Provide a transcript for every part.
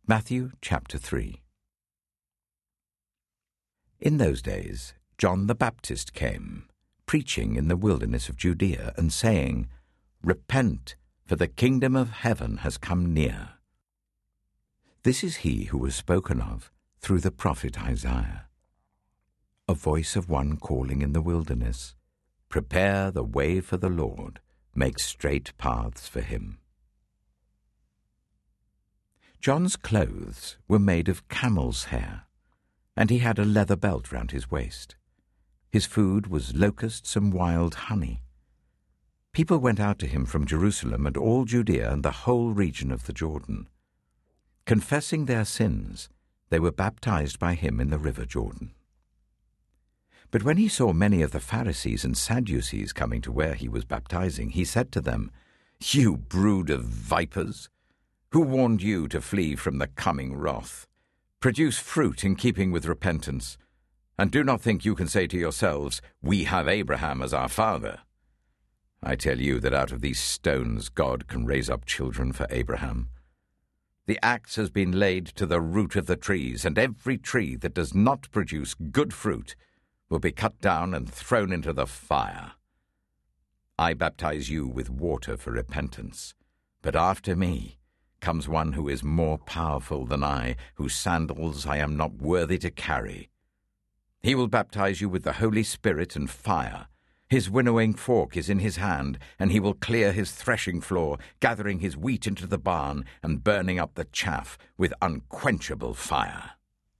Matthew chapter 3. In those days John the Baptist came, preaching in the wilderness of Judea, and saying, Repent, for the kingdom of heaven has come near. This is he who was spoken of through the prophet Isaiah. A voice of one calling in the wilderness, Prepare the way for the Lord, make straight paths for him. John's clothes were made of camel's hair, and he had a leather belt round his waist. His food was locusts and wild honey. People went out to him from Jerusalem and all Judea and the whole region of the Jordan. Confessing their sins, they were baptized by him in the river Jordan. But when he saw many of the Pharisees and Sadducees coming to where he was baptizing, he said to them, You brood of vipers! Who warned you to flee from the coming wrath? Produce fruit in keeping with repentance, and do not think you can say to yourselves, We have Abraham as our father. I tell you that out of these stones God can raise up children for Abraham. The axe has been laid to the root of the trees, and every tree that does not produce good fruit will be cut down and thrown into the fire. I baptize you with water for repentance, but after me comes one who is more powerful than I, whose sandals I am not worthy to carry. He will baptize you with the Holy Spirit and fire. His winnowing fork is in his hand, and he will clear his threshing floor, gathering his wheat into the barn and burning up the chaff with unquenchable fire.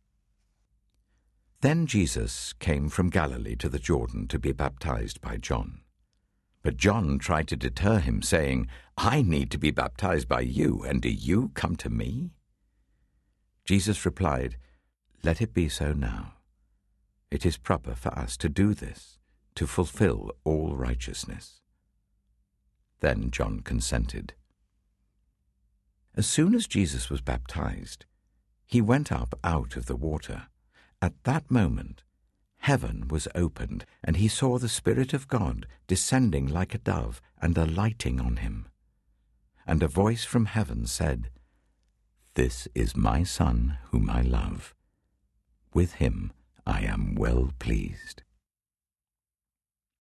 Then Jesus came from Galilee to the Jordan to be baptized by John. But John tried to deter him, saying, I need to be baptized by you, and do you come to me? Jesus replied, Let it be so now. It is proper for us to do this, to fulfill all righteousness. Then John consented. As soon as Jesus was baptized, he went up out of the water. At that moment, heaven was opened, and he saw the Spirit of God descending like a dove and alighting on him. And a voice from heaven said, This is my Son whom I love. With him I am well pleased.